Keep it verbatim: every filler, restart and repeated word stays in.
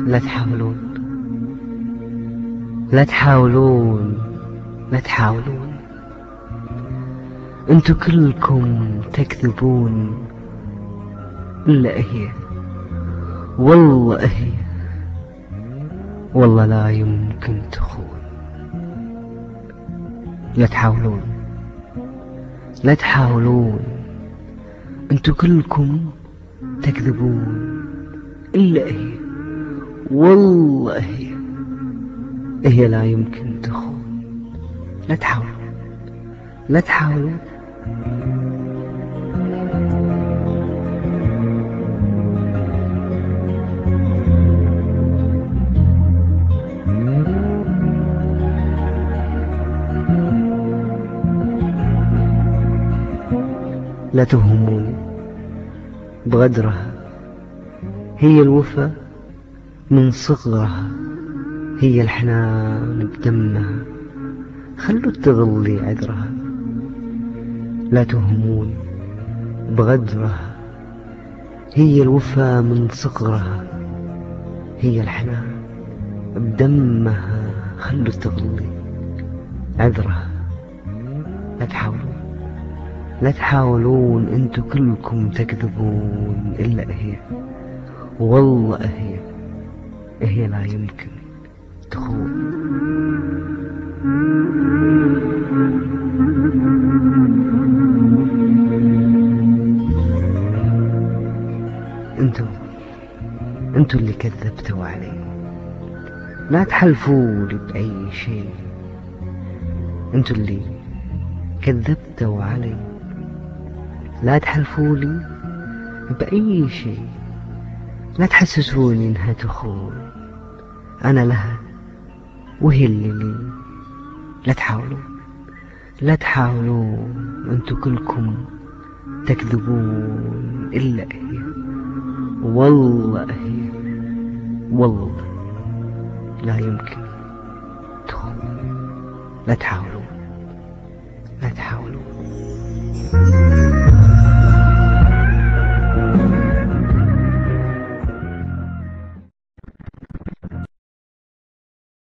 لا تحاولون لا تحاولون لا تحاولون، انتو كلكم تكذبون إلا هي، والله هي، والله لا يمكن تخون. لا تحاولون لا تحاولون، انتو كلكم تكذبون إلا هي، والله هي، هي لا يمكن تخون. لا تحاولون لا تحاولون. لا تهموني بغدرها، هي الوفا من صغرها، هي الحنان بدمها، خلوا تغلي عذرها. لا تهموني بغدرها، هي الوفا من صغرها، هي الحنان بدمها، خلوا تغلي عذرها. لا تحاولون لا تحاولون، انتو كلكم تكذبون إلا هي، والله هي، هي لا يمكن تخون. انتو انتو اللي كذبتوا علي، لا تحلفوا لي بأي شيء. انتو اللي كذبتوا علي، لا تحلفوا لي بأي شيء، لا تحسسوني انها تخون. انا لها وهي اللي لي. لا تحاولون لا تحاولون، انتو كلكم تكذبون إلا هي، والله هي، والله لا يمكن تخون. لا تحاولون لا تحاولون.